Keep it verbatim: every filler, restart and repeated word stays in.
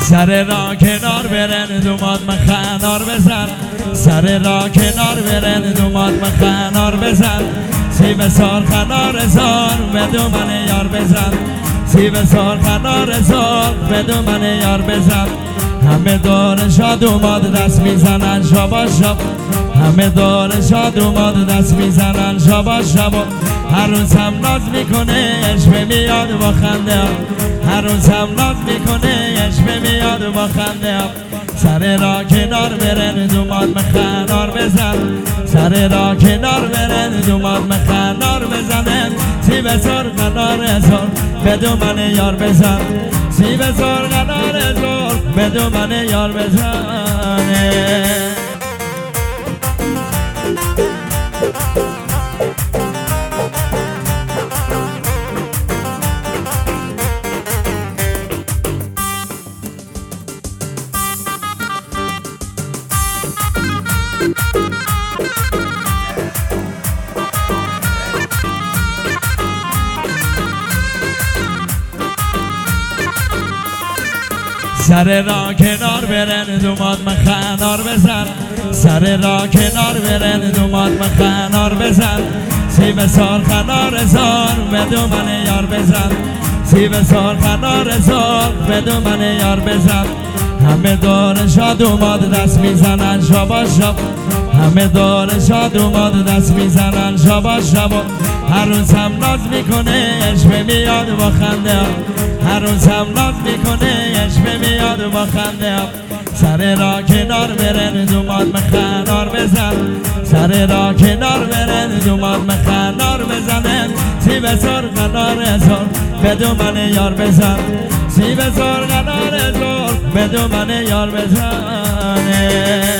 سر را کنار برن دوماد مخنار بزن، سر را کنار برن دوماد مخنار بزن، سیب سار خنار زار بدو من یار بزن، سیب سار خنار زار بدو من یار بزن. همه دور شاد اومد دست میزنن شبا شب، همه دور شاد اومد دست میزنن شبا شب. هر روز هم ناز میکنه عشق میاد با خنده، هر روز هم ناز میکنه عشق میاد با خنده. سر را کنار برن دوماد مخنار بزن، سر را کنار برن دوماد مخنار بزنن، سیب سر خنار زار بدو من یار بزن، سیب سر خنار زار بدو من یار بزنه. سر را کنار برن دوماد مخنار بزن، سر را کنار برن دوماد مخنار بزن، سیب سار خنار زار بدو من یار بزن، سیب سار خنار زار بدو من یار بزن. همه دور شاد اومد دست میزنن شبا شب، همه دور شاد اومد دست میزنن شبا شب. هر روز هم ناز میکنه عشق میاد با خنده، هر روز هم ناز میکنه عشق میاد با خنده. سر را کنار برن دوماد مخنار بزن، سر را کنار برن دوماد مخنار بزنن، سیب سر خنار زار بدو من یار بزن، سیب سر خنار زار بدو من یار بزنه.